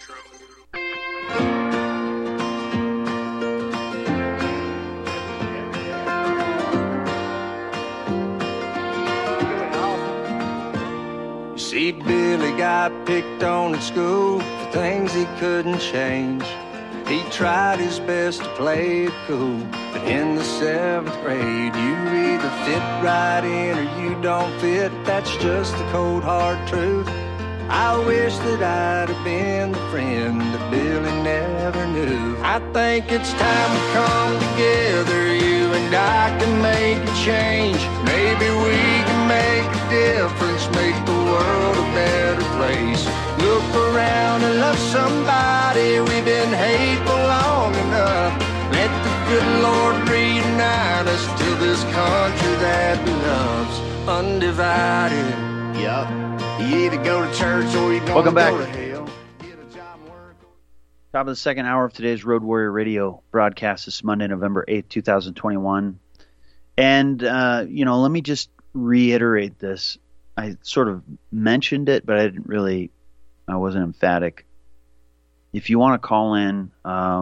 See, Billy got picked on at school for things he couldn't change. He tried his best to play it cool, but in the 7th grade, you either fit right in or you don't fit. That's just the cold, hard truth. I wish that I'd have been the friend that Billy never knew. I think it's time we come together, you and I can make a change. Maybe we can make a difference, make the world a better place. Look around and love somebody, we've been hateful long enough. Let the good Lord reunite us to this country that we love's undivided. Yup. You either go to church or you don't. Welcome back. Go to hell. Get a job and work. Top of the second hour of today's Road Warrior Radio broadcast this Monday, November 8th, 2021. And, let me just reiterate this. I sort of mentioned it, but I wasn't emphatic. If you want to call in,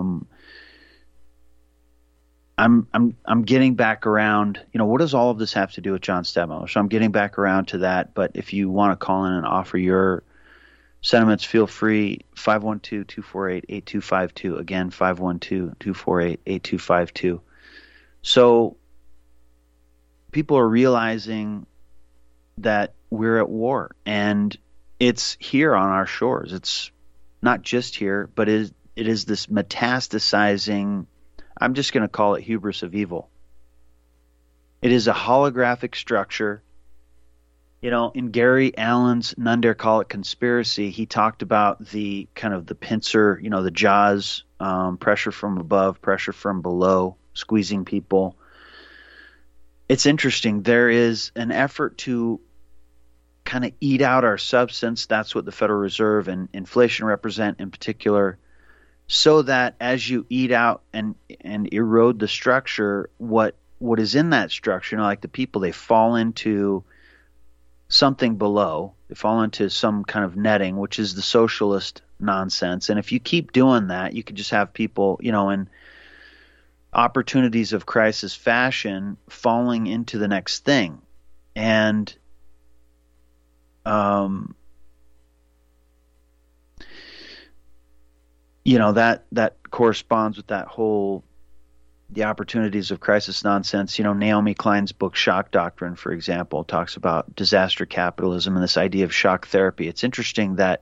I'm getting back around. What does all of this have to do with John Stadtmiller? So I'm getting back around to that. But if you want to call in and offer your sentiments, feel free. 512-248-8252. Again, 512-248-8252. So people are realizing that we're at war, and it's here on our shores. It's not just here, but it is this metastasizing, I'm just going to call it hubris of evil. It is a holographic structure. In Gary Allen's None Dare Call It Conspiracy, he talked about the kind of the pincer, the jaws, pressure from above, pressure from below, squeezing people. It's interesting. There is an effort to kind of eat out our substance. That's what the Federal Reserve and inflation represent in particular. So that as you eat out and erode the structure, what is in that structure, like the people, they fall into something below. They fall into some kind of netting, which is the socialist nonsense. And if you keep doing that, you could just have people, in opportunities of crisis fashion, falling into the next thing. And that corresponds with that whole, the opportunities of crisis nonsense. Naomi Klein's book, Shock Doctrine, for example, talks about disaster capitalism and this idea of shock therapy. It's interesting that,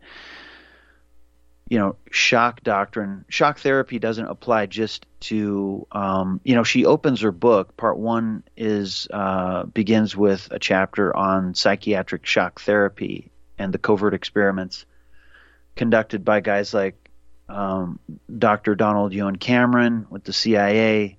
shock therapy doesn't apply just to, she opens her book. Part 1 begins with a chapter on psychiatric shock therapy and the covert experiments conducted by guys like Dr. Donald Ewan Cameron with the CIA,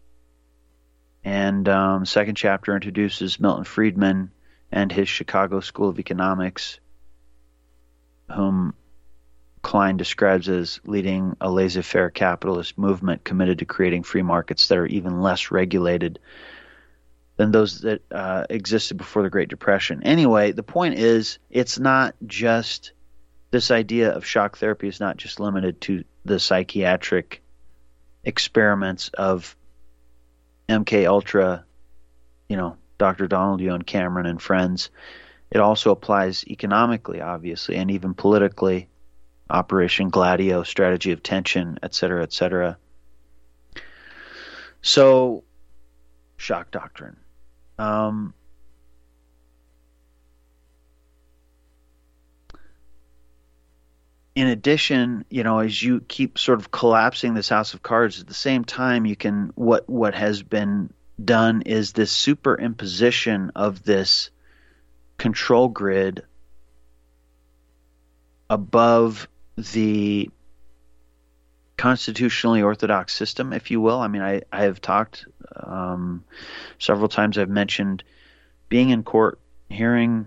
and second chapter introduces Milton Friedman and his Chicago School of Economics, whom Klein describes as leading a laissez-faire capitalist movement committed to creating free markets that are even less regulated than those that existed before the Great Depression. Anyway, the point is, it's not just this idea of shock therapy is not just limited to the psychiatric experiments of MK Ultra, Dr. Donald Ewan Cameron and friends. It also applies economically, obviously, and even politically. Operation Gladio, strategy of tension, et cetera, et cetera. So, shock doctrine. In addition, as you keep sort of collapsing this house of cards, at the same time, what has been done is this superimposition of this control grid above the constitutionally orthodox system, if you will. I mean, I have talked several times. I've mentioned being in court, hearing.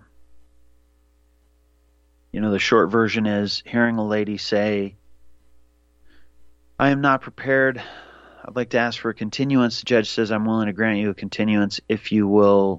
The short version is hearing a lady say, "I am not prepared. I'd like to ask for a continuance." The judge says, "I'm willing to grant you a continuance if you will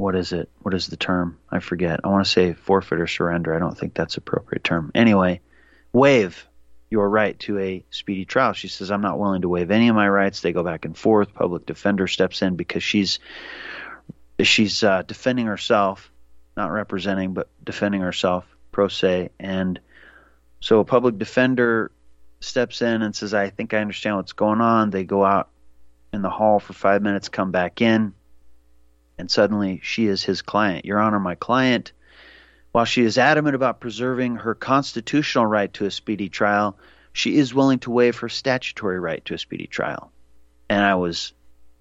what is it? What is the term? I forget. I want to say forfeit or surrender. I don't think that's appropriate term. Anyway, waive your right to a speedy trial. She says, I'm not willing to waive any of my rights. They go back and forth. Public defender steps in because she's defending herself, not representing, but defending herself, pro se. And so a public defender steps in and says, I think I understand what's going on. They go out in the hall for 5 minutes, come back in, and suddenly she is his client. Your Honor, my client, while she is adamant about preserving her constitutional right to a speedy trial, she is willing to waive her statutory right to a speedy trial. And I was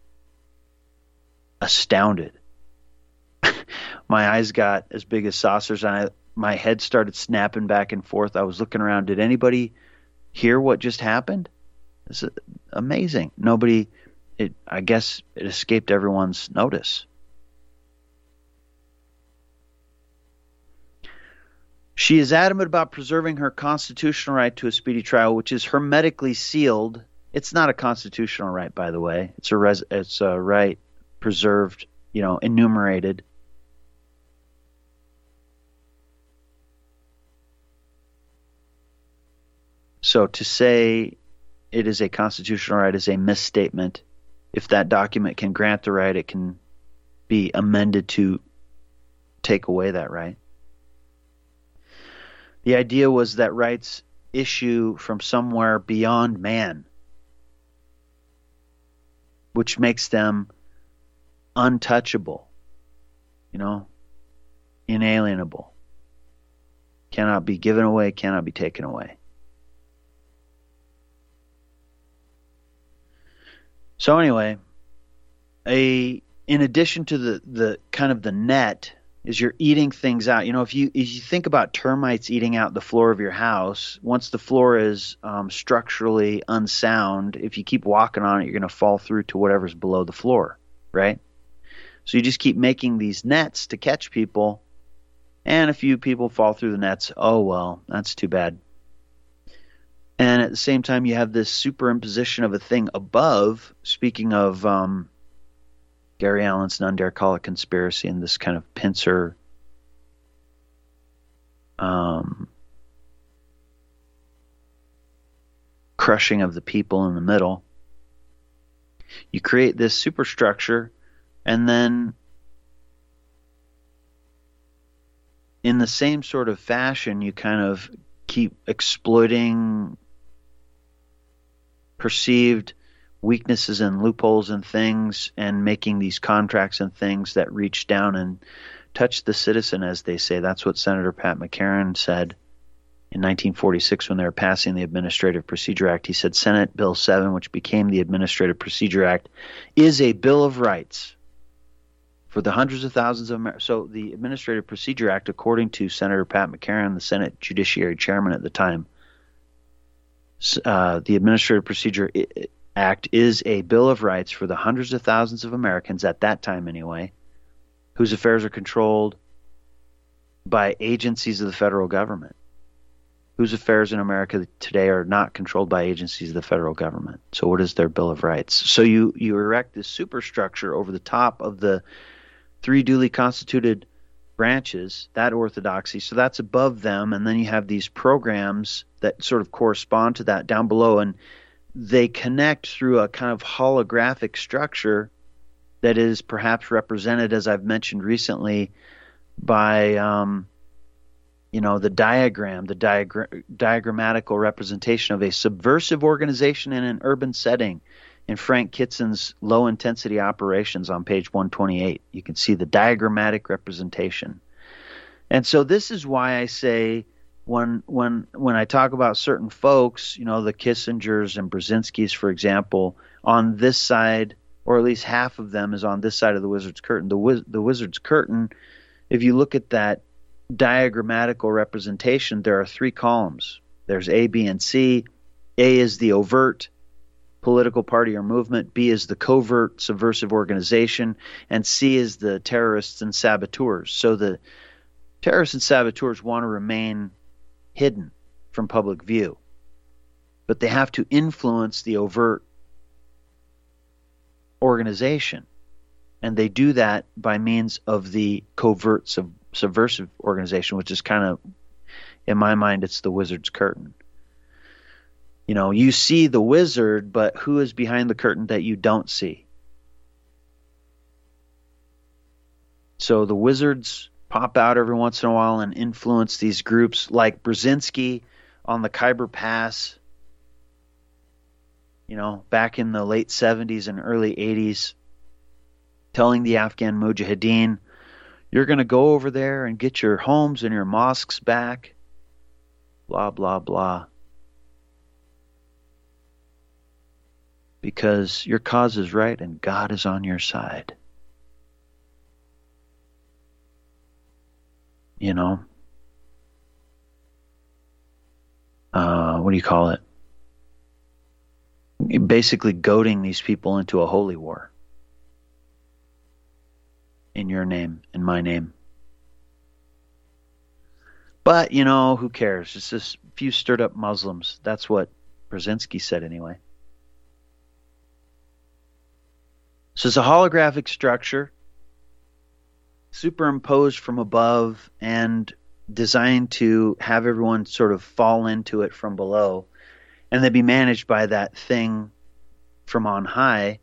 astounded. My eyes got as big as saucers, and my head started snapping back and forth. I was looking around. Did anybody hear what just happened? It's amazing. Nobody, I guess it escaped everyone's notice. She is adamant about preserving her constitutional right to a speedy trial, which is hermetically sealed. It's not a constitutional right, by the way. It's a right preserved, enumerated. So to say it is a constitutional right is a misstatement. If that document can grant the right, it can be amended to take away that right. The idea was that rights issue from somewhere beyond man, which makes them untouchable, inalienable, cannot be given away, cannot be taken away. So anyway, in addition to the kind of the net, is you're eating things out. If you think about termites eating out the floor of your house, once the floor is structurally unsound, if you keep walking on it, you're going to fall through to whatever's below the floor, right? So you just keep making these nets to catch people, and a few people fall through the nets. Oh, well, that's too bad. And at the same time, you have this superimposition of a thing above, speaking of Gary Allen's None Dare Call It Conspiracy and this kind of pincer crushing of the people in the middle. You create this superstructure, and then in the same sort of fashion, you kind of keep exploiting perceived weaknesses and loopholes and things, and making these contracts and things that reach down and touch the citizen, as they say. That's what Senator Pat McCarran said in 1946 when they were passing the Administrative Procedure Act. He said Senate Bill 7, which became the Administrative Procedure Act, is a Bill of Rights for the hundreds of thousands of Americans. So the Administrative Procedure Act, according to Senator Pat McCarran, the Senate Judiciary Chairman at the time, the Administrative Procedure Act is a Bill of Rights for the hundreds of thousands of Americans, at that time anyway, whose affairs are controlled by agencies of the federal government, whose affairs in America today are not controlled by agencies of the federal government. So what is their Bill of Rights? So you erect this superstructure over the top of the three duly constituted branches, that orthodoxy, so that's above them, and then you have these programs that sort of correspond to that down below, and they connect through a kind of holographic structure that is perhaps represented, as I've mentioned recently, by the diagram, diagrammatical representation of a subversive organization in an urban setting. In Frank Kitzen's Low Intensity Operations on page 128, you can see the diagrammatic representation. And so this is why I say when I talk about certain folks, the Kissingers and Brzezinskis, for example, on this side, or at least half of them is on this side of the Wizard's Curtain. The Wizard's Curtain, if you look at that diagrammatical representation, there are three columns. There's A, B, and C. A is the overt political party or movement, B is the covert subversive organization, and C is the terrorists and saboteurs. So the terrorists and saboteurs want to remain hidden from public view, but they have to influence the overt organization. And they do that by means of the covert subversive organization, which is kind of, in my mind, it's the wizard's curtain. You know, you see the wizard, but who is behind the curtain that you don't see? So the wizards pop out every once in a while and influence these groups like Brzezinski on the Khyber Pass, you know, back in the late 70s and early 80s, telling the Afghan Mujahideen, you're going to go over there and get your homes and your mosques back, blah, blah, blah. Because your cause is right and God is on your side. You know? What do you call it? Basically goading these people into a holy war. In your name, in my name. But, you know, who cares? It's just a few stirred up Muslims. That's what Brzezinski said anyway. So it's a holographic structure, superimposed from above and designed to have everyone sort of fall into it from below, and then be managed by that thing from on high.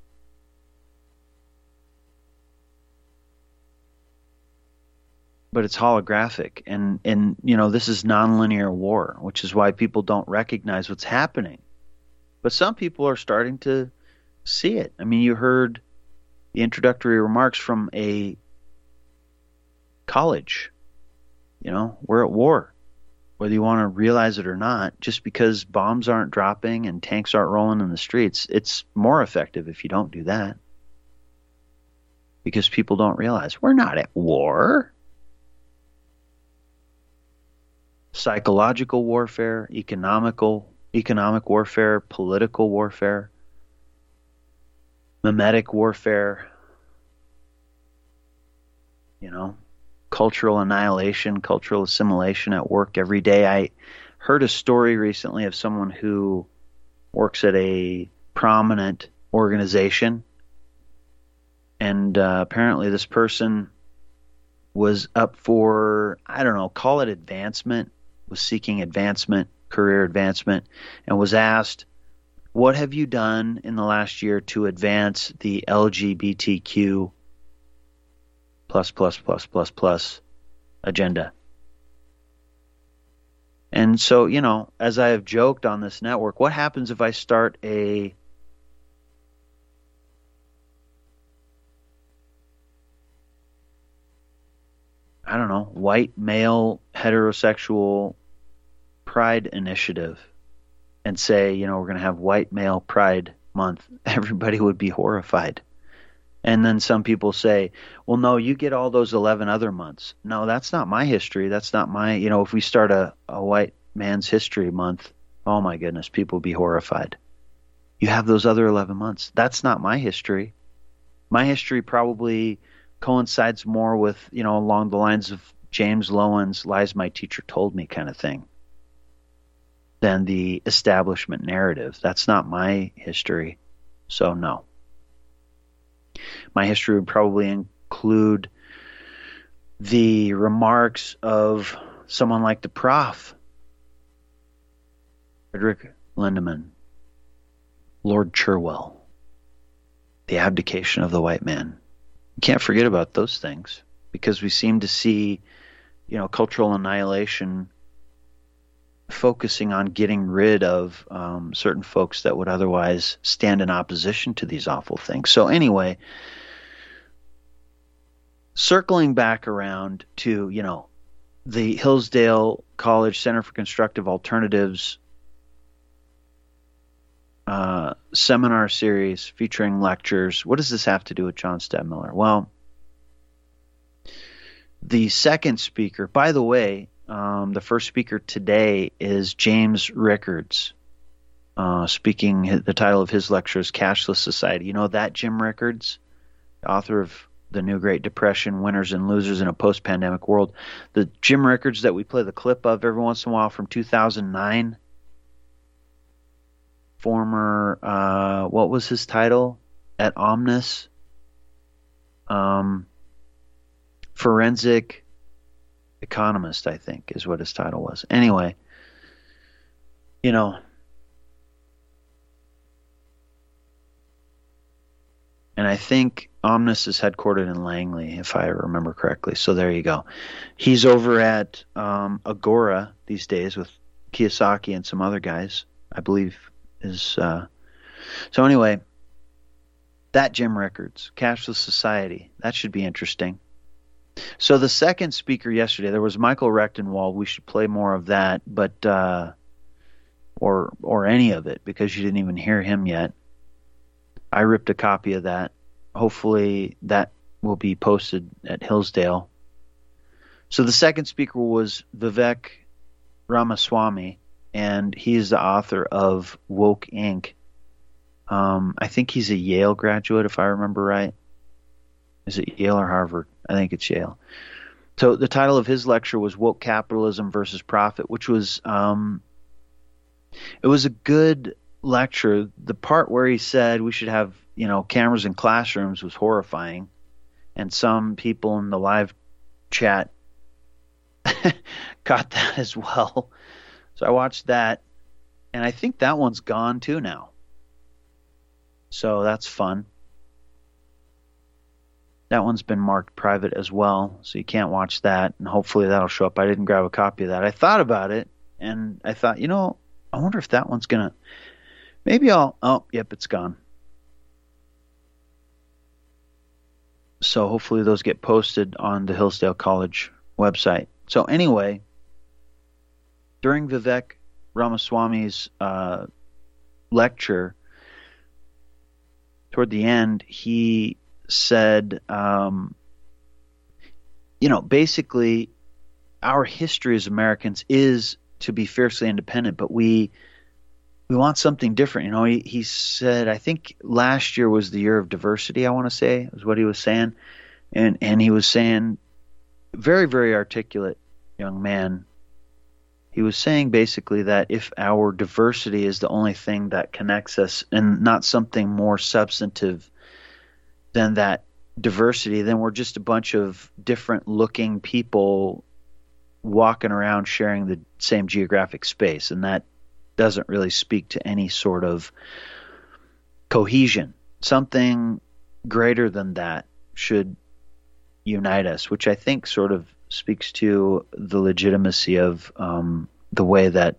But it's holographic, and you know, this is nonlinear war, which is why people don't recognize what's happening. But some people are starting to see it. I mean, you heard the introductory remarks from a college. You know, we're at war, whether you want to realize it or not. Just because bombs aren't dropping and tanks aren't rolling in the streets, it's more effective if you don't do that. Because people don't realize we're not at war. Psychological warfare, economic warfare, political warfare, mimetic warfare, you know, cultural annihilation, cultural assimilation at work every day. I heard a story recently of someone who works at a prominent organization, and apparently this person was up for, I don't know, call it advancement, was seeking advancement, career advancement, and was asked, what have you done in the last year to advance the LGBTQ plus agenda? And so, you know, as I have joked on this network, what happens if I start a white male heterosexual pride initiative and say, you know, we're going to have white male pride month? Everybody would be horrified. And then some people say, well, no, you get all those 11 other months. No, that's not my history. That's not my, you know, if we start a white man's history month, oh my goodness, people would be horrified. You have those other 11 months. That's not my history. My history probably coincides more with, you know, along the lines of James Lowen's Lies My Teacher Told Me kind of thing than the establishment narrative. That's not my history. So no. My history would probably include the remarks of someone like the Prof, Frederick Lindemann, Lord Cherwell, the abdication of the white man. You can't forget about those things because we seem to see, you know, cultural annihilation focusing on getting rid of certain folks that would otherwise stand in opposition to these awful things. So anyway, circling back around to, you know, the Hillsdale College Center for Constructive Alternatives seminar series featuring lectures. What does this have to do with John Stadtmiller? Well, the second speaker, by the way, the first speaker today is James Rickards, speaking. The title of his lecture is Cashless Society. You know that Jim Rickards, author of The New Great Depression, Winners and Losers in a Post-Pandemic World. The Jim Rickards that we play the clip of every once in a while from 2009. Former, what was his title at Omnis? forensic economist, I think, is what his title was. Anyway, you know, and I think Omnis is headquartered in Langley, if I remember correctly. So there you go. He's over at Agora these days with Kiyosaki and some other guys, I believe. So anyway, that Jim Rickards, Cashless Society, that should be interesting. So the second speaker yesterday, there was Michael Rechtenwald. We should play more of that, but or any of it, because you didn't even hear him yet. I ripped a copy of that. Hopefully that will be posted at Hillsdale. So the second speaker was Vivek Ramaswamy, and he's the author of Woke Inc. I think he's a Yale graduate, if I remember right. Is it Yale or Harvard? I think it's Yale. So the title of his lecture was Woke Capitalism versus Profit, which was it was a good lecture. The part where he said we should have, cameras in classrooms was horrifying, and some people in the live chat got that as well. So I watched that, and I think that one's gone too now. So that's fun. That one's been marked private as well, so you can't watch that, and hopefully that'll show up. I didn't grab a copy of that. I thought about it, and I thought, I wonder if that one's going to... Maybe yep, it's gone. So hopefully those get posted on the Hillsdale College website. So anyway, during Vivek Ramaswamy's lecture, toward the end, he said, basically our history as Americans is to be fiercely independent, but we want something different. He said, I think last year was the year of diversity, I want to say, is what he was saying. And he was saying, very, very articulate young man, he was saying basically that if our diversity is the only thing that connects us and not something more substantive than that diversity, then we're just a bunch of different looking people walking around sharing the same geographic space. And that doesn't really speak to any sort of cohesion. Something greater than that should unite us, which I think sort of speaks to the legitimacy of the way that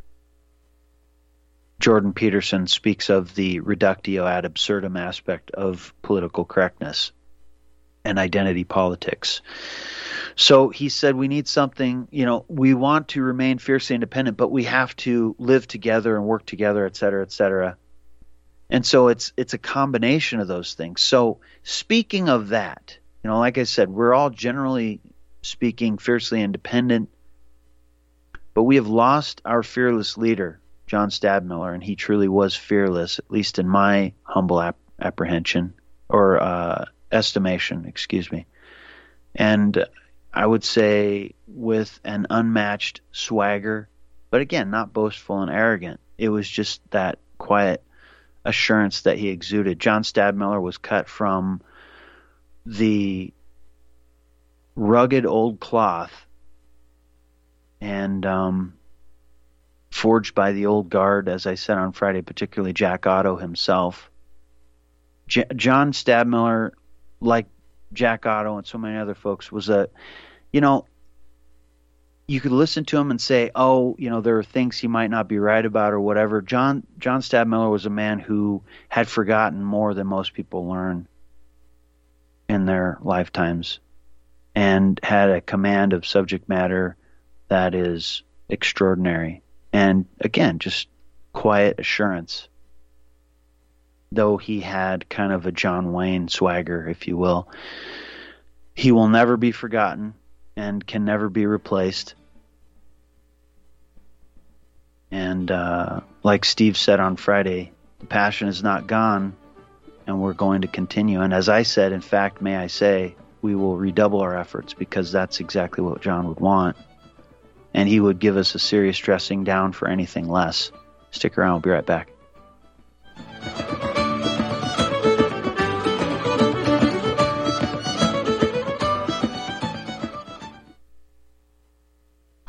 Jordan Peterson speaks of the reductio ad absurdum aspect of political correctness and identity politics. So he said we need something, we want to remain fiercely independent, but we have to live together and work together, et cetera, et cetera. And so it's a combination of those things. So speaking of that, like I said, we're all generally speaking fiercely independent, but we have lost our fearless leader, John Stadtmiller, and he truly was fearless, at least in my humble apprehension or estimation, excuse me. And I would say with an unmatched swagger, but again, not boastful and arrogant. It was just that quiet assurance that he exuded. John Stadtmiller was cut from the rugged old cloth and forged by the old guard, as I said on Friday, particularly Jack Otto himself. John Stadtmiller, like Jack Otto and so many other folks, was you could listen to him and say, there are things he might not be right about or whatever. John Stadtmiller was a man who had forgotten more than most people learn in their lifetimes and had a command of subject matter that is extraordinary. And again, just quiet assurance, though he had kind of a John Wayne swagger, if you will. He will never be forgotten and can never be replaced. And like Steve said on Friday, the passion is not gone, and we're going to continue. And as I said, in fact, may I say, we will redouble our efforts, because that's exactly what John would want. And he would give us a serious dressing down for anything less. Stick around, we'll be right back.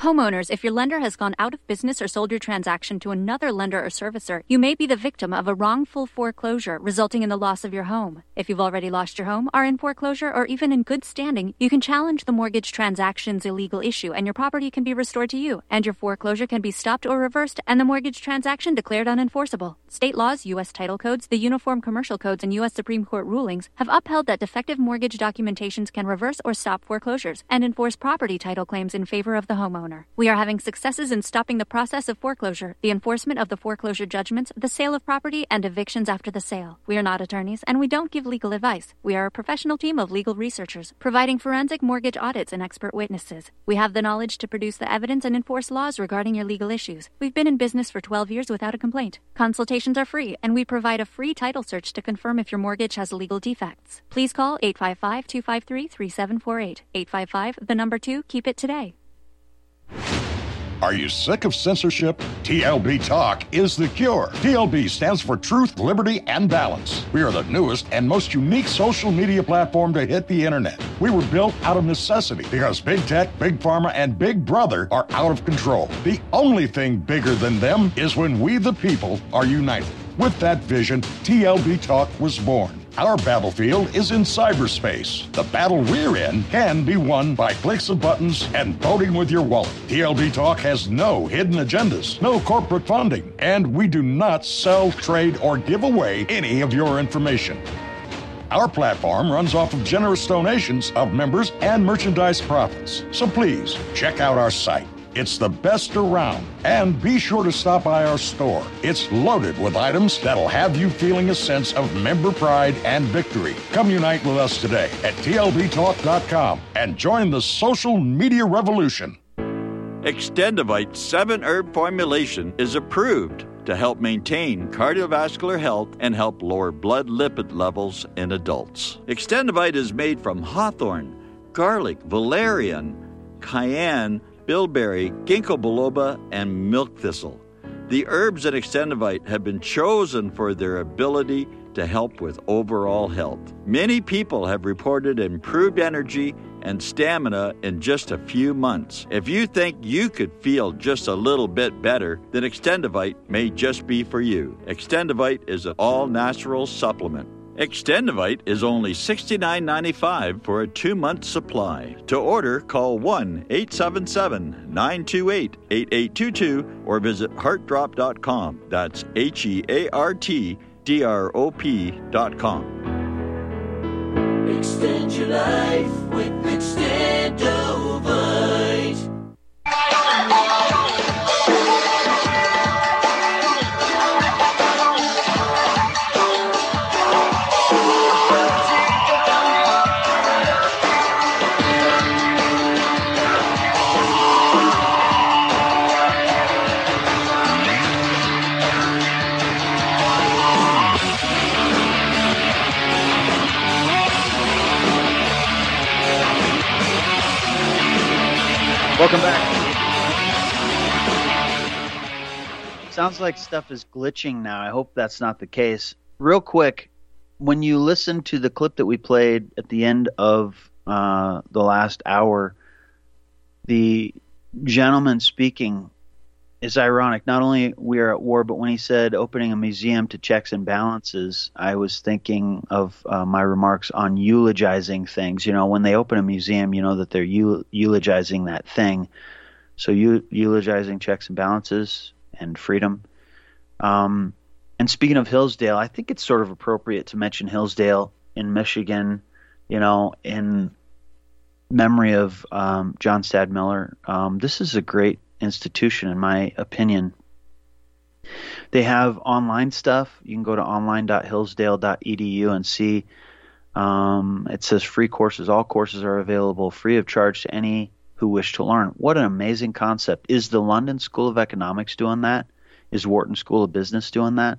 Homeowners, if your lender has gone out of business or sold your transaction to another lender or servicer, you may be the victim of a wrongful foreclosure, resulting in the loss of your home. If you've already lost your home, are in foreclosure, or even in good standing, you can challenge the mortgage transaction's illegal issue, and your property can be restored to you, and your foreclosure can be stopped or reversed, and the mortgage transaction declared unenforceable. State laws, U.S. title codes, the Uniform Commercial Codes, and U.S. Supreme Court rulings have upheld that defective mortgage documentations can reverse or stop foreclosures and enforce property title claims in favor of the homeowner. We are having successes in stopping the process of foreclosure, the enforcement of the foreclosure judgments, the sale of property, and evictions after the sale. We are not attorneys, and we don't give legal advice. We are a professional team of legal researchers, providing forensic mortgage audits and expert witnesses. We have the knowledge to produce the evidence and enforce laws regarding your legal issues. We've been in business for 12 years without a complaint. Consultations are free, and we provide a free title search to confirm if your mortgage has legal defects. Please call 855-253-3748. 855, the number 2, keep it today. Are you sick of censorship? TLB Talk is the cure. TLB stands for Truth, Liberty, and Balance. We are the newest and most unique social media platform to hit the internet. We were built out of necessity because Big Tech, Big Pharma, and Big Brother are out of control. The only thing bigger than them is when we, the people, are united. With that vision, TLB Talk was born. Our battlefield is in cyberspace. The battle we're in can be won by clicks of buttons and voting with your wallet. TLB Talk has no hidden agendas, no corporate funding, and we do not sell, trade, or give away any of your information. Our platform runs off of generous donations of members and merchandise profits. So please, check out our site. It's the best around. And be sure to stop by our store. It's loaded with items that'll have you feeling a sense of member pride and victory. Come unite with us today at tlbtalk.com and join the social media revolution. Extendivite 7-herb formulation is approved to help maintain cardiovascular health and help lower blood lipid levels in adults. Extendivite is made from hawthorn, garlic, valerian, cayenne, bilberry, ginkgo biloba, and milk thistle. The herbs in Extendivite have been chosen for their ability to help with overall health. Many people have reported improved energy and stamina in just a few months. If you think you could feel just a little bit better, then Extendivite may just be for you. Extendivite is an all-natural supplement. Extendivite is only $69.95 for a 2-month supply. To order, call 1-877-928-8822 or visit heartdrop.com. That's HEARTDROP.com. Extend your life with Extendovite. Welcome back. Sounds like stuff is glitching now. I hope that's not the case. Real quick, when you listen to the clip that we played at the end of the last hour, the gentleman speaking is ironic. Not only we are at war, but when he said opening a museum to checks and balances, I was thinking of my remarks on eulogizing things. You know, when they open a museum, you know that they're eulogizing that thing. So eulogizing checks and balances and freedom. And speaking of Hillsdale, I think it's sort of appropriate to mention Hillsdale in Michigan, you know, in memory of John Stadmiller. This is a great institution, in my opinion. They have online stuff. You can go to online.hillsdale.edu and see. It says free courses. All courses are available free of charge to any who wish to learn. What an amazing concept. Is the London School of Economics doing that? Is Wharton School of Business doing that?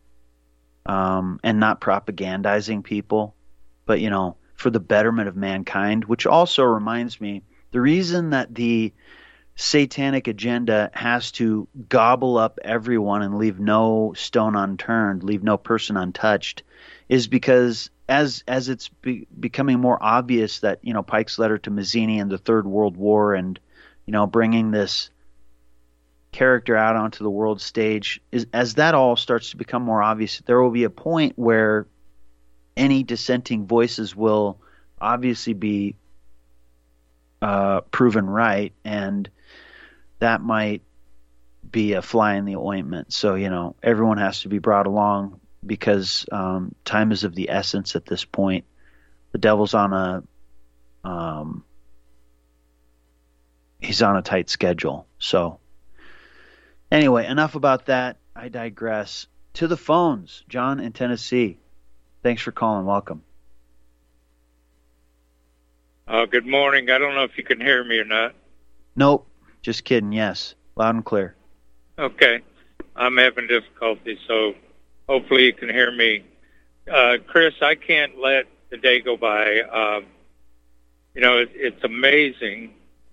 And not propagandizing people, but, you know, for the betterment of mankind, which also reminds me, the reason that the satanic agenda has to gobble up everyone and leave no stone unturned, leave no person untouched, is because as it's becoming more obvious that, you know, Pike's letter to Mazzini and the Third World War and, bringing this character out onto the world stage, as that all starts to become more obvious, there will be a point where any dissenting voices will obviously be proven right, and that might be a fly in the ointment. So, everyone has to be brought along because time is of the essence at this point. The devil's he's on a tight schedule. So anyway, enough about that. I digress. To the phones, John in Tennessee. Thanks for calling. Welcome. Good morning. I don't know if you can hear me or not. Nope. Just kidding. Yes. Loud and clear. Okay. I'm having difficulty, so hopefully you can hear me. Chris, I can't let the day go by. It's amazing.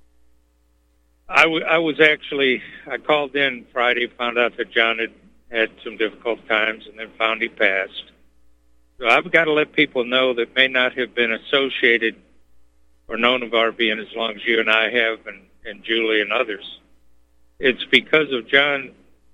I called in Friday, found out that John had some difficult times, and then found he passed. So I've got to let people know that may not have been associated or known of RBN as long as you and I have, and Julie and others. It's because of John's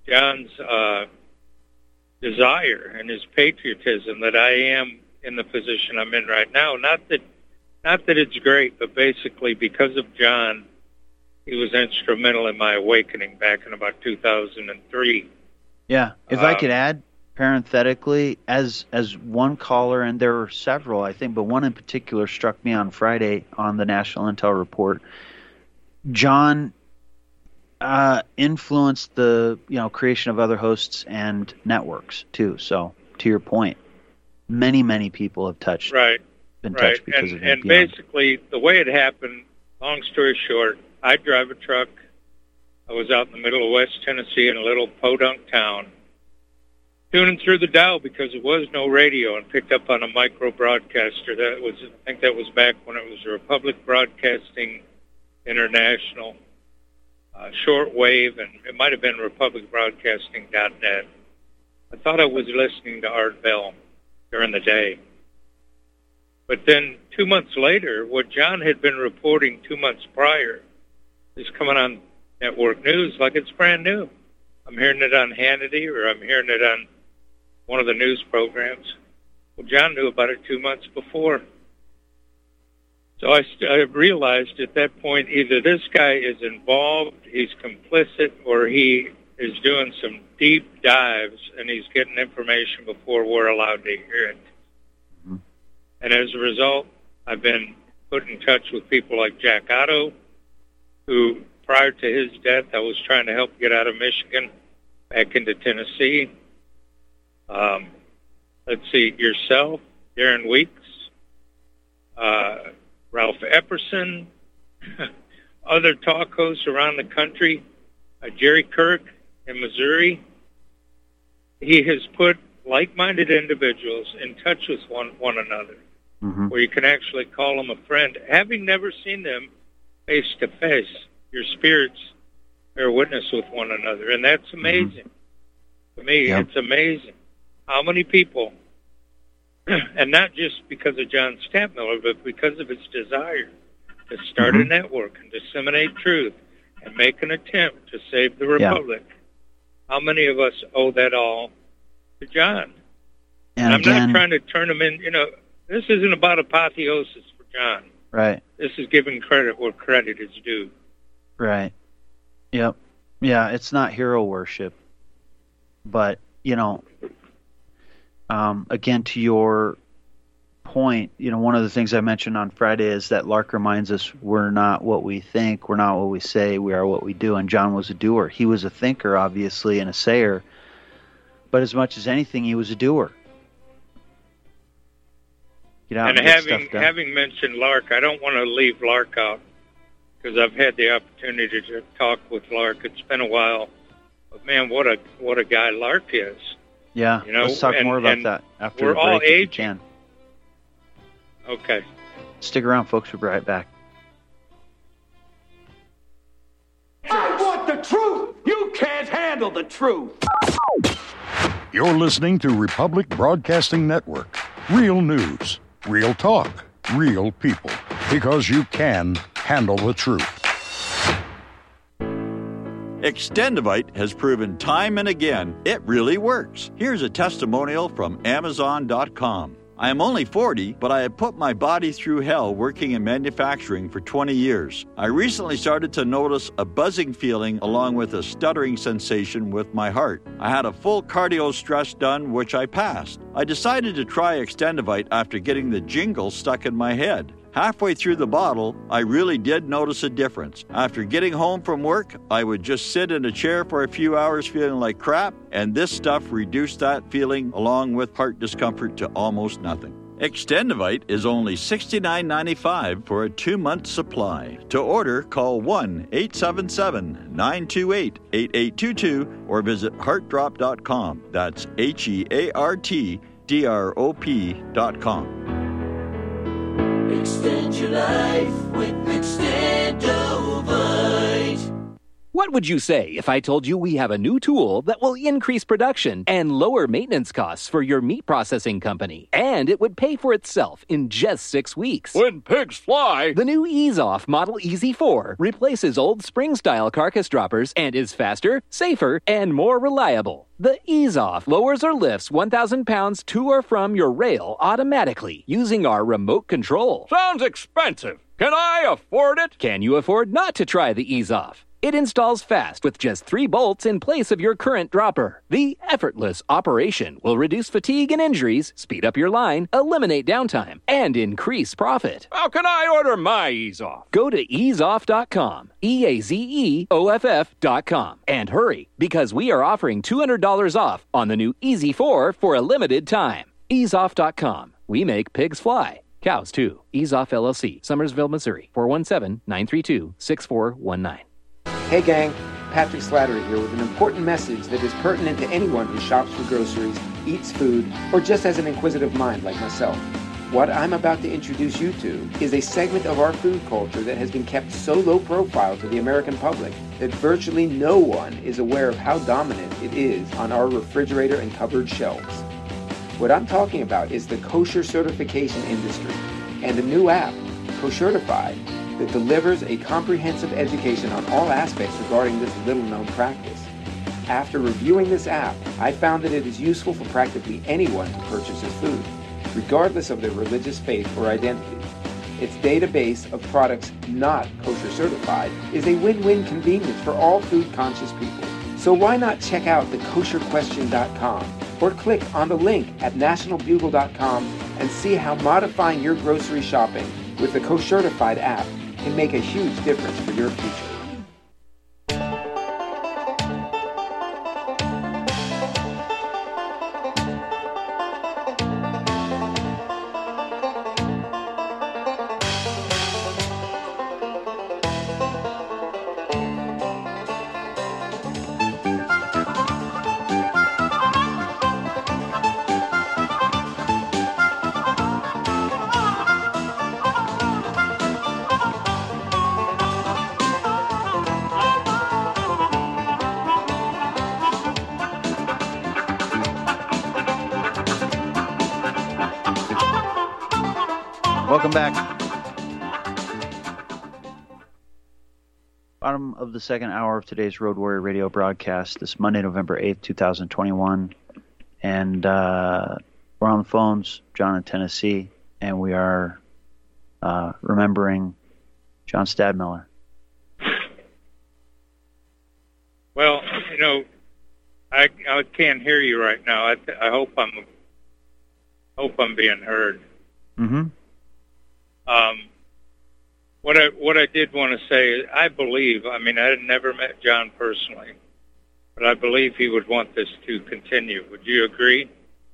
desire and his patriotism that I am in the position I'm in right now. Not that it's great, but basically because of John, he was instrumental in my awakening back in about 2003. Yeah. If I could add, parenthetically, as one caller, and there were several, I think, but one in particular struck me on Friday on the National Intel Report. John influenced the creation of other hosts and networks too. So to your point, many people have touched been touched because of him. And basically, the way it happened, long story short, I drive a truck. I was out in the middle of West Tennessee in a little podunk town, tuning through the dial because there was no radio, and picked up on a micro broadcaster. I think that was back when it was Republic Broadcasting International, shortwave, and it might have been republicbroadcasting.net. I thought I was listening to Art Bell during the day. But then 2 months later, what John had been reporting 2 months prior is coming on network news like it's brand new. I'm hearing it on Hannity, or I'm hearing it on one of the news programs. Well, John knew about it 2 months before. So I realized at that point, either this guy is involved, he's complicit, or he is doing some deep dives and he's getting information before we're allowed to hear it. Mm-hmm. And as a result, I've been put in touch with people like Jack Otto, who prior to his death, I was trying to help get out of Michigan back into Tennessee. Let's see, yourself, Darren Weeks, Ralph Epperson, other talk hosts around the country, Jerry Kirk in Missouri. He has put like-minded individuals in touch with one another, mm-hmm. where you can actually call them a friend. Having never seen them face-to-face, your spirits bear witness with one another, and that's amazing. Mm-hmm. To me, It's amazing how many people, and not just because of John Stampmiller, but because of his desire to start mm-hmm. a network and disseminate truth and make an attempt to save the Republic. Yeah. How many of us owe that all to John? And I'm not trying to turn him in, this isn't about apotheosis for John. Right. This is giving credit where credit is due. Right. Yep. Yeah, it's not hero worship. But, again, to your point, one of the things I mentioned on Friday is that Lark reminds us we're not what we think, we're not what we say, we are what we do. And John was a doer. He was a thinker, obviously, and a sayer. But as much as anything, he was a doer. And having mentioned Lark, I don't want to leave Lark out because I've had the opportunity to talk with Lark. It's been a while. But, man, what a guy Lark is. Yeah, let's talk more about that after the break, all if you can. Okay. Stick around, folks. We'll be right back. I want the truth! You can't handle the truth! You're listening to Republic Broadcasting Network. Real news, real talk, real people. Because you can handle the truth. Extendivite has proven time and again it really works. Here's a testimonial from Amazon.com. I am only 40, but I have put my body through hell working in manufacturing for 20 years. I recently started to notice a buzzing feeling along with a stuttering sensation with my heart. I had a full cardio stress done, which I passed. I decided to try Extendivite after getting the jingle stuck in my head. Halfway through the bottle, I really did notice a difference. After getting home from work, I would just sit in a chair for a few hours feeling like crap, and this stuff reduced that feeling along with heart discomfort to almost nothing. Extendivite is only $69.95 for a 2-month supply. To order, call 1-877-928-8822 or visit heartdrop.com. That's HEARTDROP.com. Extend your life with Extendovite. What would you say if I told you we have a new tool that will increase production and lower maintenance costs for your meat processing company? And it would pay for itself in just 6 weeks. When pigs fly! The new EaseOff Model EZ4 replaces old spring-style carcass droppers and is faster, safer, and more reliable. The EaseOff lowers or lifts 1,000 pounds to or from your rail automatically using our remote control. Sounds expensive. Can I afford it? Can you afford not to try the EaseOff? It installs fast with just 3 bolts in place of your current dropper. The effortless operation will reduce fatigue and injuries, speed up your line, eliminate downtime, and increase profit. How can I order my EaseOff? Go to easeoff.com, EAZEOFF.com, and hurry, because we are offering $200 off on the new EZ4 for a limited time. Easeoff.com. We make pigs fly. Cows, too. EaseOff LLC, Summersville, Missouri, 417-932-6419. Hey gang, Patrick Slattery here with an important message that is pertinent to anyone who shops for groceries, eats food, or just has an inquisitive mind like myself. What I'm about to introduce you to is a segment of our food culture that has been kept so low profile to the American public that virtually no one is aware of how dominant it is on our refrigerator and cupboard shelves. What I'm talking about is the kosher certification industry and a new app, Koshertified, that delivers a comprehensive education on all aspects regarding this little-known practice. After reviewing this app, I found that it is useful for practically anyone who purchases food, regardless of their religious faith or identity. Its database of products not kosher certified is a win-win convenience for all food-conscious people. So why not check out the kosherquestion.com or click on the link at nationalbugle.com and see how modifying your grocery shopping with the Koshertified app can make a huge difference for your future. Welcome back. Bottom of the second hour of today's Road Warrior Radio broadcast, this Monday, November 8th, 2021. And we're on the phones, John in Tennessee, and we are remembering John Stadmiller. Well, you know, I can't hear you right now. I hope I'm being heard. Mm-hmm. What I did want to say is I believe, I mean, I had never met John personally, but I believe he would want this to continue. Would you agree?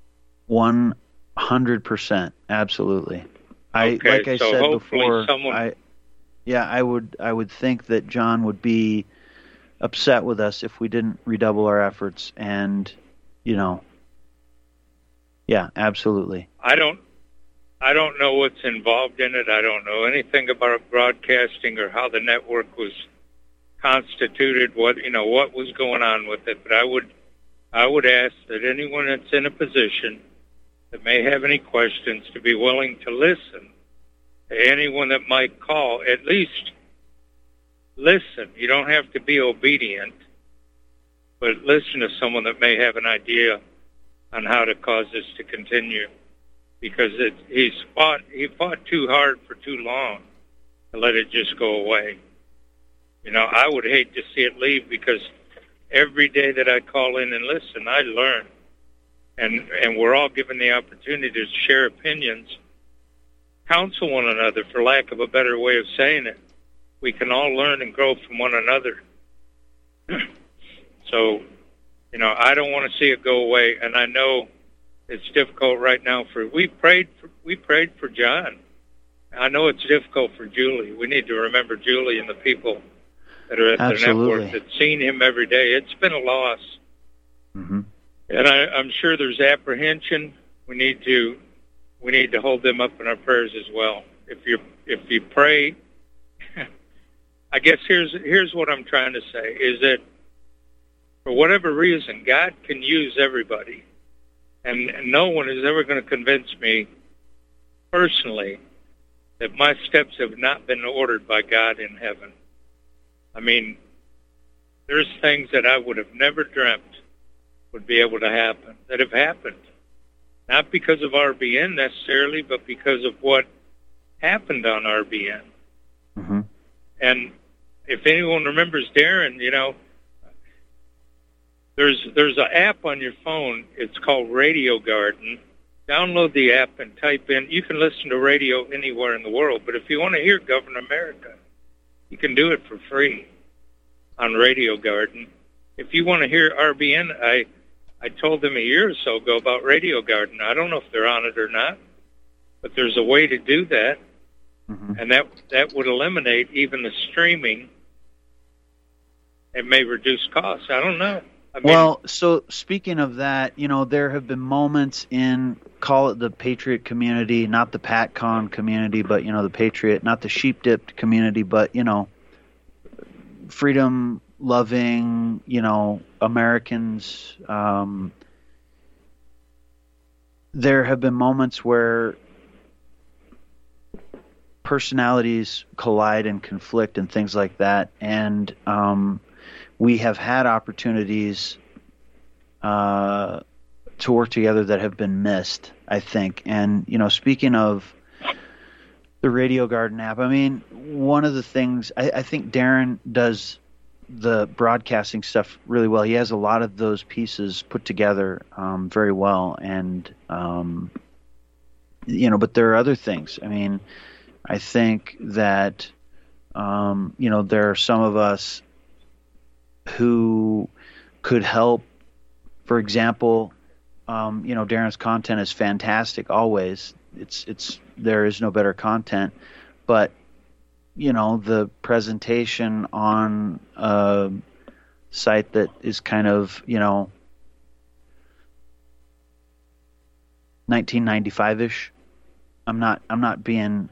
100%. Absolutely. Okay, like I so said hopefully before, someone... I would think that John would be upset with us if we didn't redouble our efforts, and, you know, yeah, absolutely. I don't know what's involved in it. I don't know anything about broadcasting or how the network was constituted, what was going on with it. But I would ask that anyone that's in a position that may have any questions to be willing to listen to anyone that might call. At least listen. You don't have to be obedient. but listen to someone that may have an idea on how to cause this to continue, because he fought too hard for too long to let it just go away. You know, I would hate to see it leave, because every day that I call in and listen, I learn. And we're all given the opportunity to share opinions, counsel one another, for lack of a better way of saying it. We can all learn and grow from one another. So, you know, I don't want to see it go away, and I know it's difficult right now. We prayed for John. I know it's difficult for Julie. We need to remember Julie and the people that are at the network that's seen him every day. It's been a loss. Mm-hmm. And I'm sure there's apprehension. We need to hold them up in our prayers as well. If you pray, I guess here's what I'm trying to say, is that for whatever reason, God can use everybody, and no one is ever going to convince me personally that my steps have not been ordered by God in heaven. I mean, there's things that I would have never dreamt would be able to happen that have happened. Not because of RBN necessarily, but because of what happened on RBN. Mm-hmm. And if anyone remembers Darren, you know, there's an app on your phone. It's called Radio Garden. Download the app and type in. You can listen to radio anywhere in the world, but if you want to hear Governor America, you can do it for free on Radio Garden. If you want to hear RBN, I told them a year or so ago about Radio Garden. I don't know if they're on it or not, but there's a way to do that, mm-hmm. and that would eliminate even the streaming. It may reduce costs. I don't know. I mean, well, so speaking of that, you know, there have been moments in, call it the Patriot community, not the PatCon community, but, you know, the Patriot, not the sheep-dipped community, but, you know, freedom-loving, you know, Americans. There have been moments where personalities collide and conflict and things like that, and we have had opportunities to work together that have been missed, I think. And, you know, speaking of the Radio Garden app, I mean, one of the things, I think Darren does the broadcasting stuff really well. He has a lot of those pieces put together very well. And, you know, but there are other things. I mean, I think that, you know, there are some of us who could help. For example, you know, Darren's content is fantastic always. It's there is no better content, but you know, the presentation on a site that is kind of, you know, 1995-ish. I'm not being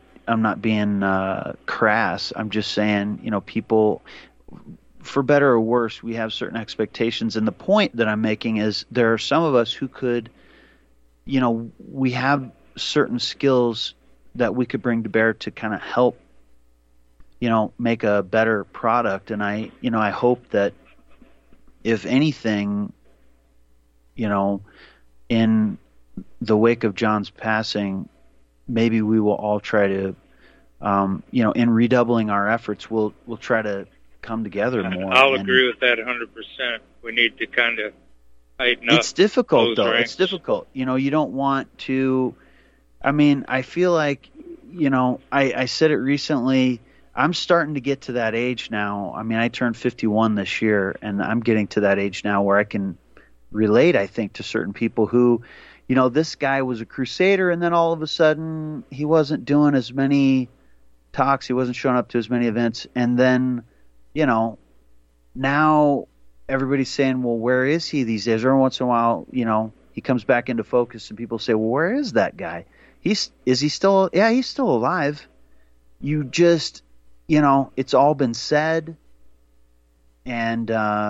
crass. I'm just saying, you know, people, for better or worse, we have certain expectations. And the point that I'm making is there are some of us who could, you know, we have certain skills that we could bring to bear to kind of help, you know, make a better product. And I hope that if anything, you know, in the wake of John's passing, maybe we will all try to, you know, in redoubling our efforts, we'll try to come together more. I'll agree with that 100%. We need to kind of tighten up. It's difficult, though. Ranks. It's difficult. You know, you don't want to. I mean, I feel like, you know, I said it recently. I'm starting to get to that age now. I mean, I turned 51 this year, and I'm getting to that age now where I can relate, I think, to certain people who, you know, this guy was a crusader, and then all of a sudden he wasn't doing as many talks, he wasn't showing up to as many events, and then, you know, now everybody's saying, well, where is he these days? Every once in a while, you know, he comes back into focus, and people say, well, where is that guy? Is he still? Yeah, he's still alive. You just, you know, it's all been said, and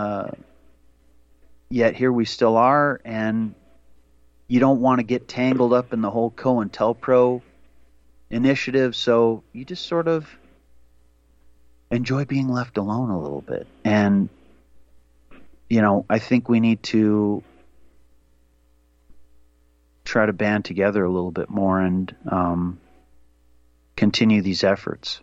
yet here we still are, and you don't want to get tangled up in the whole COINTELPRO initiative, so you just sort of enjoy being left alone a little bit. And I think we need to try to band together a little bit more and continue these efforts.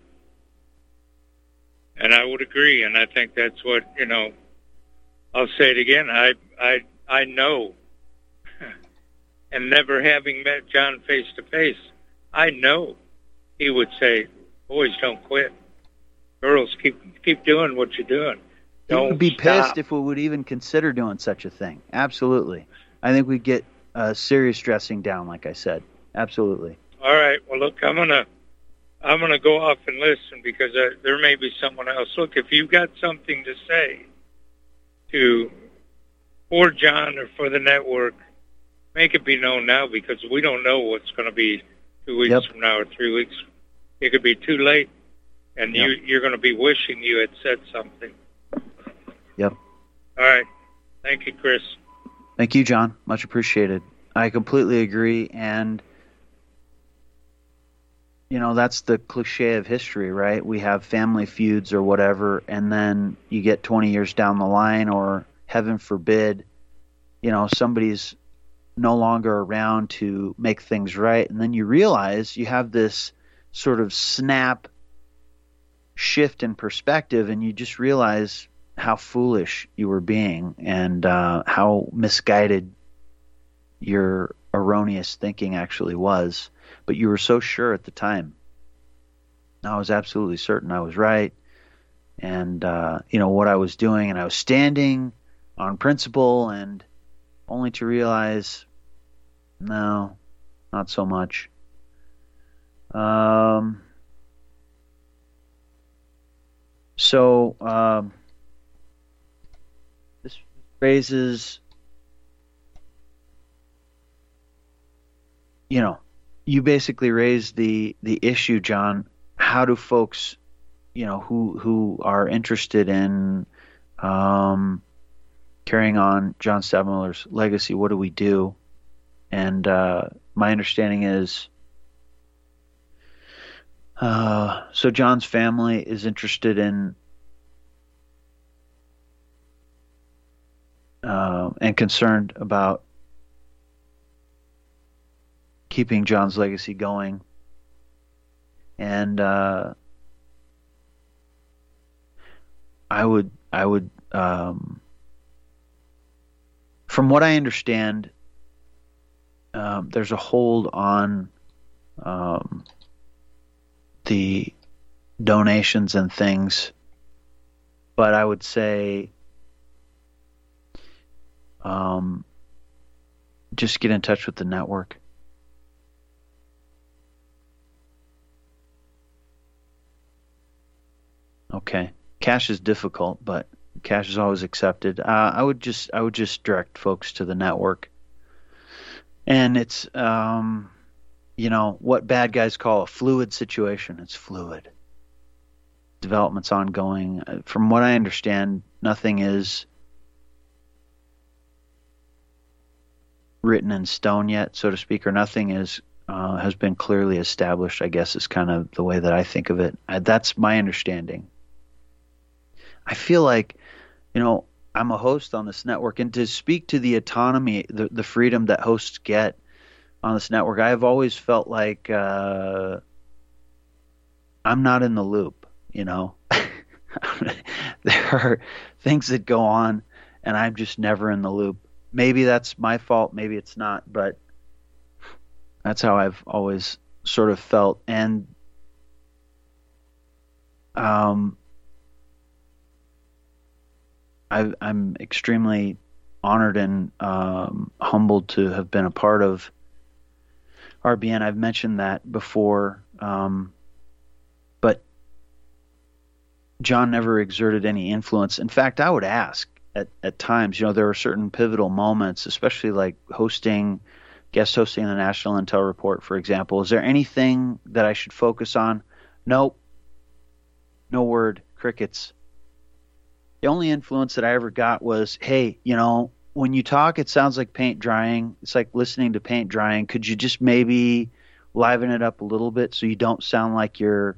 And I would agree, and I think that's what, I'll say it again, I know, and never having met John face to face, I know he would say, boys, don't quit. Girls, keep doing what you're doing. Don't He would be stop. pissed if we would even consider doing such a thing. Absolutely. I think we'd get serious dressing down, like I said. Absolutely. All right. Well, look, I'm gonna go off and listen because there may be someone else. Look, if you've got something to say for John or for the network, make it be known now because we don't know what's going to be 2 weeks from now or 3 weeks. It could be too late, and you're going to be wishing you had said something. Yep. All right. Thank you, Chris. Thank you, John. Much appreciated. I completely agree. And, that's the cliche of history, right? We have family feuds or whatever, and then you get 20 years down the line, or heaven forbid, somebody's no longer around to make things right. And then you realize you have this sort of snap shift in perspective, and you just realize how foolish you were being and how misguided your erroneous thinking actually was. But you were so sure at the time. I was absolutely certain I was right. And, what I was doing, and I was standing on principle, and only to realize, no, not so much. This raises, you basically raised the issue, John. How do folks, who are interested in carrying on John Stadtmiller's legacy, what do we do? And my understanding is, so John's family is interested in and concerned about keeping John's legacy going. And I would from what I understand, there's a hold on the donations and things, but I would say just get in touch with the network. Okay. Cash is difficult, but cash is always accepted. I would just direct folks to the network. And it's what bad guys call a fluid situation. It's fluid. Development's ongoing. From what I understand, nothing is written in stone yet, so to speak, or nothing is has been clearly established, I guess is kind of the way that I think of it. That's my understanding. I feel like, I'm a host on this network, and to speak to the autonomy, the freedom that hosts get on this network, I have always felt like I'm not in the loop, There are things that go on, and I'm just never in the loop. Maybe that's my fault, maybe it's not, but that's how I've always sort of felt. And I'm extremely honored and humbled to have been a part of RBN. I've mentioned that before, but John never exerted any influence. In fact, I would ask at times, there are certain pivotal moments, especially like guest hosting the National Intel Report, for example. Is there anything that I should focus on? Nope. No word. Crickets. The only influence that I ever got was, hey, when you talk, it sounds like paint drying. It's like listening to paint drying. Could you just maybe liven it up a little bit so you don't sound like you're,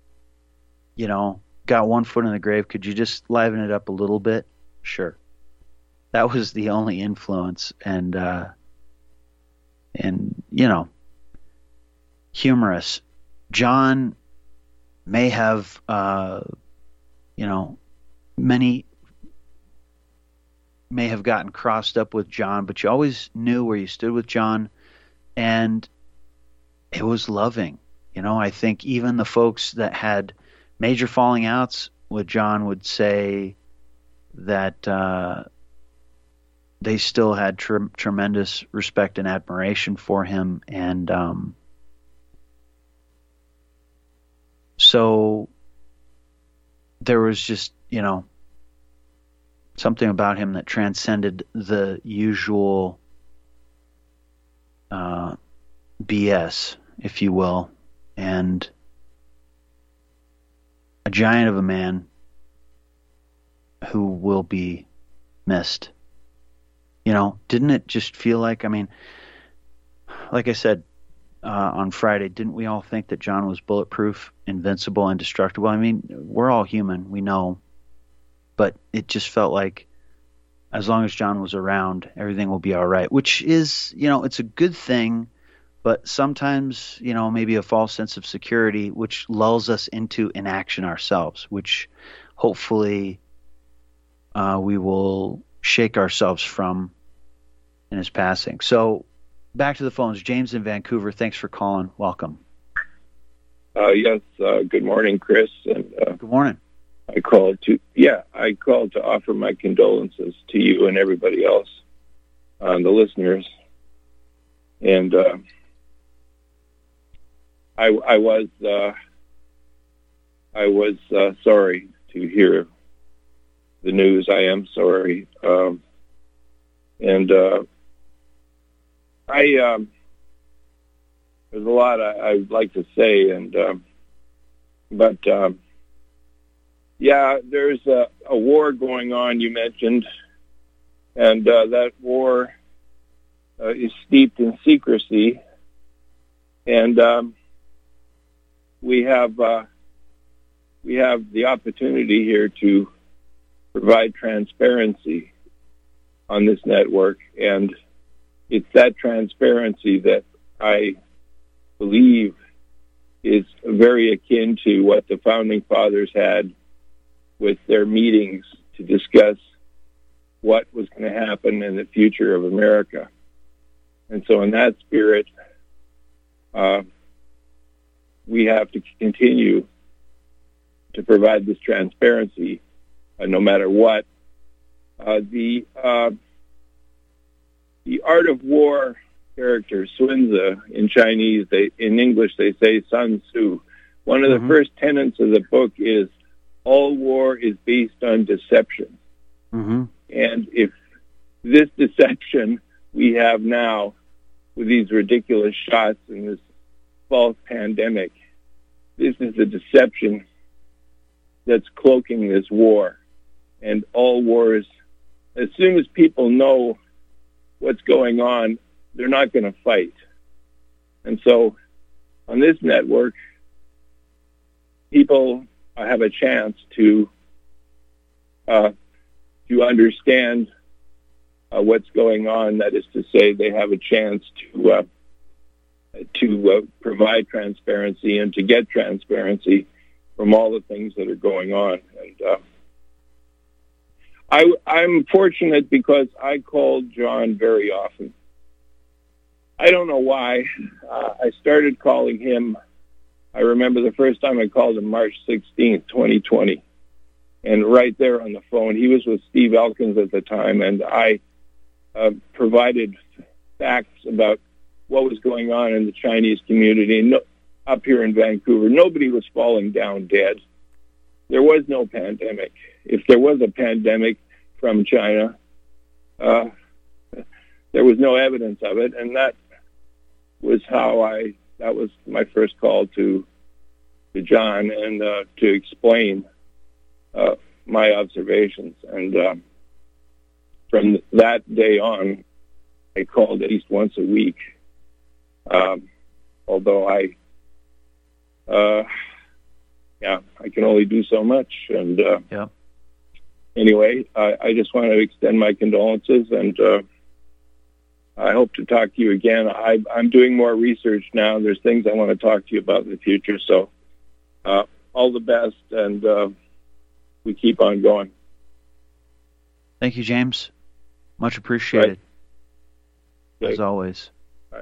got one foot in the grave? Could you just liven it up a little bit? Sure. that was the only influence, and humorous. John may have, many may have gotten crossed up with John, but you always knew where you stood with John, and it was loving. I think even the folks that had major falling outs with John would say that they still had tremendous respect and admiration for him, and so there was just, something about him that transcended the usual BS, if you will, and a giant of a man who will be missed. Didn't it just feel like, like I said on Friday, didn't we all think that John was bulletproof, invincible, indestructible? We're all human, we know, but it just felt like as long as John was around, everything will be all right, which is, it's a good thing, but sometimes, maybe a false sense of security, which lulls us into inaction ourselves, which hopefully we will shake ourselves from in his passing. So back to the phones. James in Vancouver, thanks for calling. Welcome. Yes, good morning, Chris. And good morning. I called to offer my condolences to you and everybody else, the listeners. And I was sorry to hear the news. I am sorry. There's a lot I'd like to say, but there's a war going on, you mentioned, and that war is steeped in secrecy, and we have the opportunity here to provide transparency on this network, and it's that transparency that I believe is very akin to what the Founding Fathers had with their meetings to discuss what was going to happen in the future of America. And so in that spirit, we have to continue to provide this transparency no matter what. The Art of War character, Sun Tzu, in Chinese, in English they say Sun Tzu. One of the first tenets of the book is all war is based on deception. And if this deception we have now with these ridiculous shots and this false pandemic, this is the deception that's cloaking this war. And all wars, as soon as people know what's going on, they're not going to fight. And so on this network, people have a chance to understand what's going on. That is to say, they have a chance to provide transparency and to get transparency from all the things that are going on. And I'm fortunate because I called John very often. I don't know why. I started calling him, I remember the first time I called him March 16th, 2020. And right there on the phone, he was with Steve Elkins at the time, and I provided facts about what was going on in the Chinese community up here in Vancouver. Nobody was falling down dead. There was no pandemic. If there was a pandemic from China, there was no evidence of it, and that was my first call to John and to explain my observations. And from that day on, I called at least once a week, although I can only do so much. And anyway, I just want to extend my condolences, and I hope to talk to you again. I'm doing more research now. There's things I want to talk to you about in the future. So all the best, and we keep on going. Thank you, James. Much appreciated. Right. As always. Right.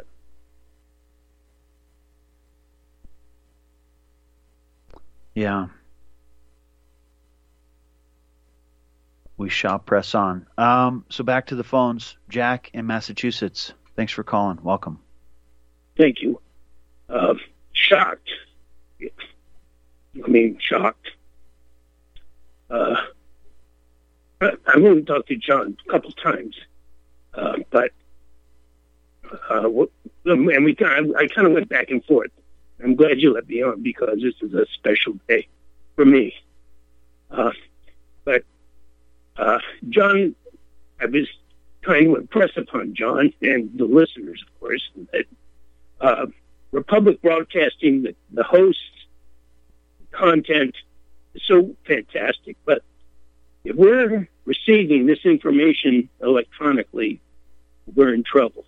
Yeah. We shall press on. So back to the phones. Jack in Massachusetts. Thanks for calling. Welcome. Thank you. Shocked. Shocked. I've only talked to John a couple times, but I kind of went back and forth. I'm glad you let me on because this is a special day for me. But John, I was trying to impress upon John and the listeners, of course, that Republic Broadcasting, the hosts, content is so fantastic, but if we're receiving this information electronically, we're in trouble.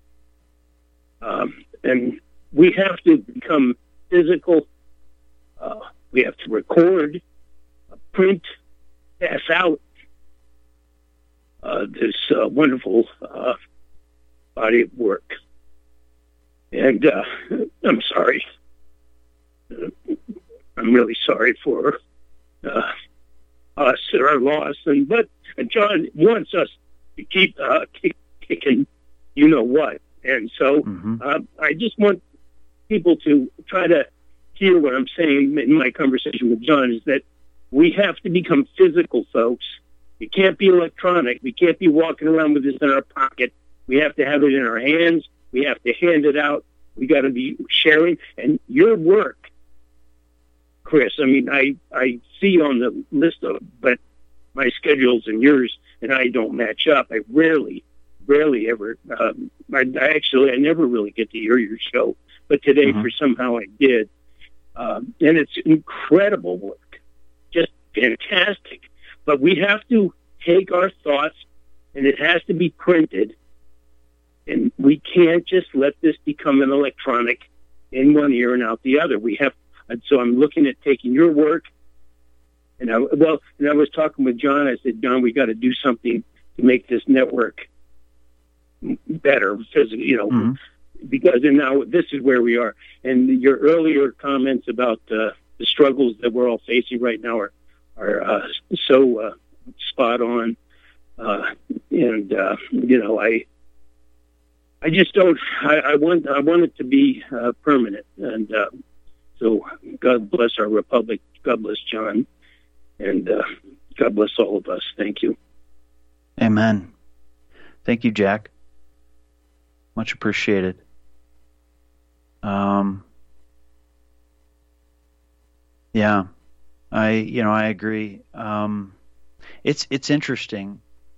And we have to become physical. We have to record, print, pass out this wonderful body of work. And I'm sorry. I'm really sorry for us or our loss. But John wants us to keep kicking, you know what. And so I just want people to try to hear what I'm saying in my conversation with John, is that we have to become physical, folks. It can't be electronic. We can't be walking around with this in our pocket. We have to have it in our hands. We have to hand it out. We got to be sharing. And your work, Chris, I see on the list but my schedules and yours and I don't match up. I rarely ever. I never really get to hear your show, but today for somehow I did, and it's incredible work, just fantastic. But we have to take our thoughts, and it has to be printed, and we can't just let this become an electronic in one ear and out the other. We have. And so I'm looking at taking your work, and I was talking with John. I said, John, we got to do something to make this network better, because now this is where we are. And your earlier comments about the struggles that we're all facing right now are so spot on. I just don't. I want it to be permanent, and so God bless our republic. God bless John, and God bless all of us. Thank you. Amen. Thank you, Jack. Much appreciated. Yeah, I agree. It's interesting.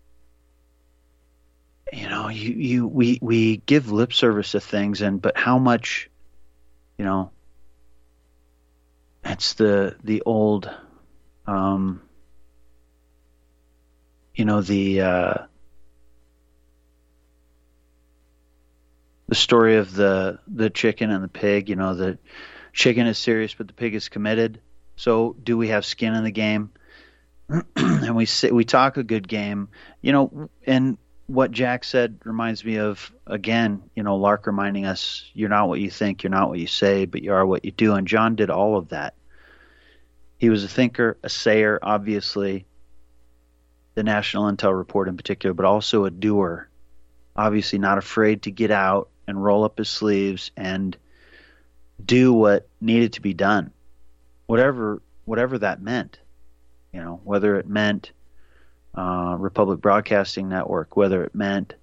We give lip service to things, but how much, that's the old, the story of the chicken and the pig. The chicken is serious, but the pig is committed. So do we have skin in the game? And we talk a good game, and what Jack said reminds me of, again, Lark reminding us, you're not what you think, you're not what you say, but you are what you do. And John did all of that. He was a thinker, a sayer, obviously, the National Intel Report in particular, but also a doer, obviously not afraid to get out and roll up his sleeves and do what needed to be done, whatever that meant, whether it meant Republic Broadcasting Network, whether it meant,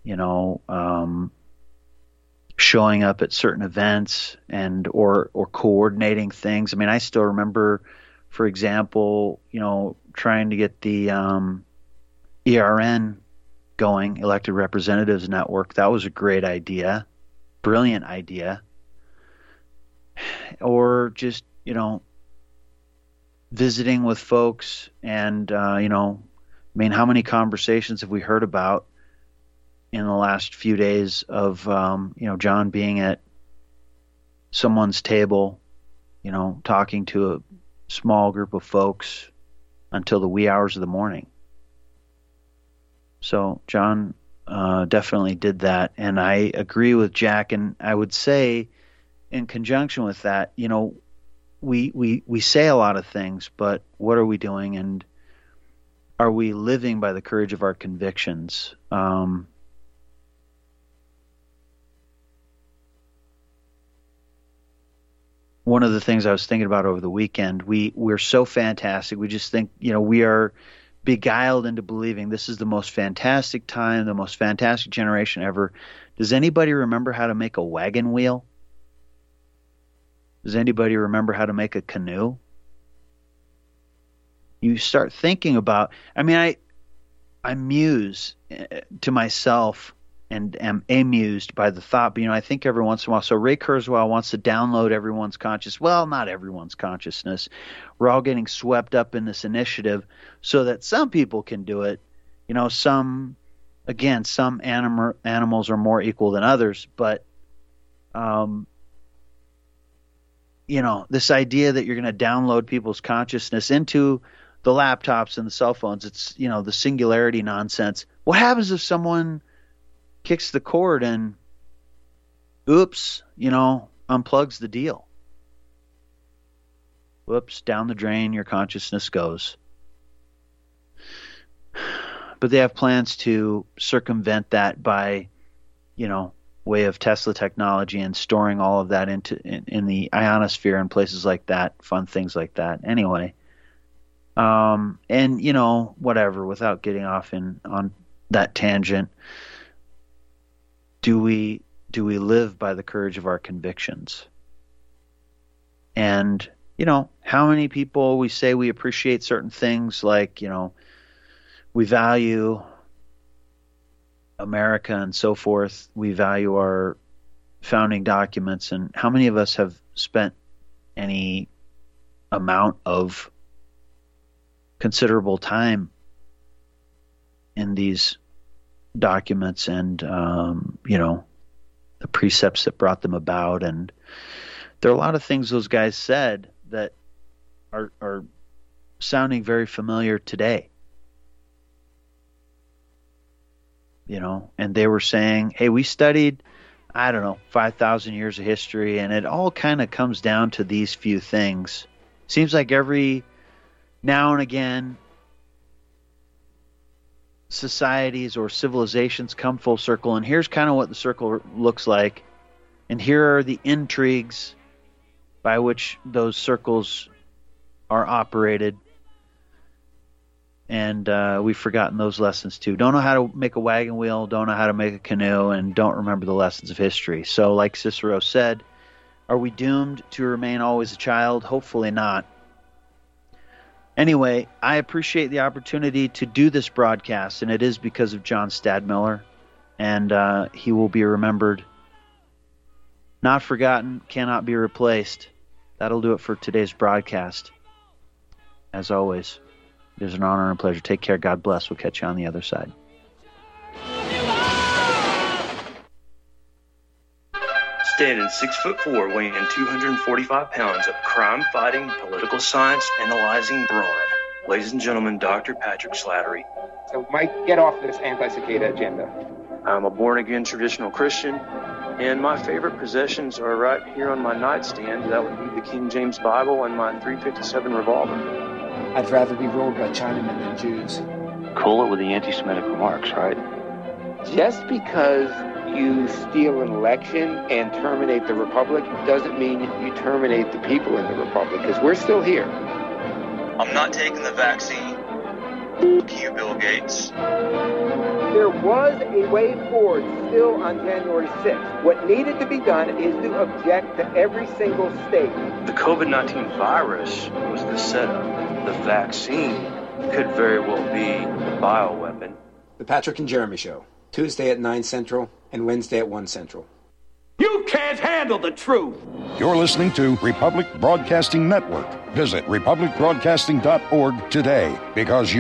showing up at certain events and or coordinating things. I still remember, for example, trying to get the ERN going, Elected Representatives Network. That was a great idea, brilliant idea. Or just, visiting with folks and, mean, how many conversations have we heard about in the last few days of, John being at someone's table, talking to a small group of folks until the wee hours of the morning. So John definitely did that. And I agree with Jack. And I would say in conjunction with that, we say a lot of things, but what are we doing? And are we living by the courage of our convictions? One of the things I was thinking about over the weekend, we're so fantastic. We just think, we are beguiled into believing this is the most fantastic time, the most fantastic generation ever. Does anybody remember how to make a wagon wheel? Does anybody remember how to make a canoe? You start thinking about, I muse to myself and am amused by the thought, but I think every once in a while, so Ray Kurzweil wants to download everyone's consciousness. Well, not everyone's consciousness. We're all getting swept up in this initiative so that some people can do it. Some animals are more equal than others, but this idea that you're going to download people's consciousness into the laptops and the cell phones, it's, the singularity nonsense. What happens if someone kicks the cord and, oops, unplugs the deal? Whoops, down the drain your consciousness goes. But they have plans to circumvent that by, way of Tesla technology and storing all of that in the ionosphere and places like that, fun things like that. Anyway, and whatever. Without getting off on that tangent, do we live by the courage of our convictions? And how many people we say we appreciate certain things, like we value America and so forth. We value our founding documents. And how many of us have spent any amount of considerable time in these documents and, the precepts that brought them about? And there are a lot of things those guys said that are sounding very familiar today. And they were saying, hey, we studied, 5,000 years of history, and it all kind of comes down to these few things. Seems like every now and again, societies or civilizations come full circle, and here's kind of what the circle looks like, and here are the intrigues by which those circles are operated. And we've forgotten those lessons too. Don't know how to make a wagon wheel, don't know how to make a canoe, and don't remember the lessons of history. So like Cicero said, are we doomed to remain always a child? Hopefully not. Anyway, I appreciate the opportunity to do this broadcast, and it is because of John Stadmiller, and he will be remembered, not forgotten, cannot be replaced. That'll do it for today's broadcast. As always, it is an honor and a pleasure. Take care. God bless. We'll catch you on the other side. Standing 6'4", weighing 245 pounds of crime-fighting, political science analyzing brawn. Ladies and gentlemen, Dr. Patrick Slattery. So, Mike, get off this anti-cicada agenda. I'm a born-again traditional Christian, and my favorite possessions are right here on my nightstand. That would be the King James Bible and my .357 revolver. I'd rather be ruled by Chinamen than Jews. Cool it with the anti-Semitic remarks, right? Just because you steal an election and terminate the Republic doesn't mean you terminate the people in the Republic, because we're still here. I'm not taking the vaccine. Fuck you, Bill Gates. There was a way forward still on January 6th. What needed to be done is to object to every single state. The COVID-19 virus was the setup. The vaccine could very well be the bioweapon. The Patrick and Jeremy Show, Tuesday at 9 Central and Wednesday at 1 Central. You can't handle the truth. You're listening to Republic Broadcasting Network. Visit republicbroadcasting.org today, because you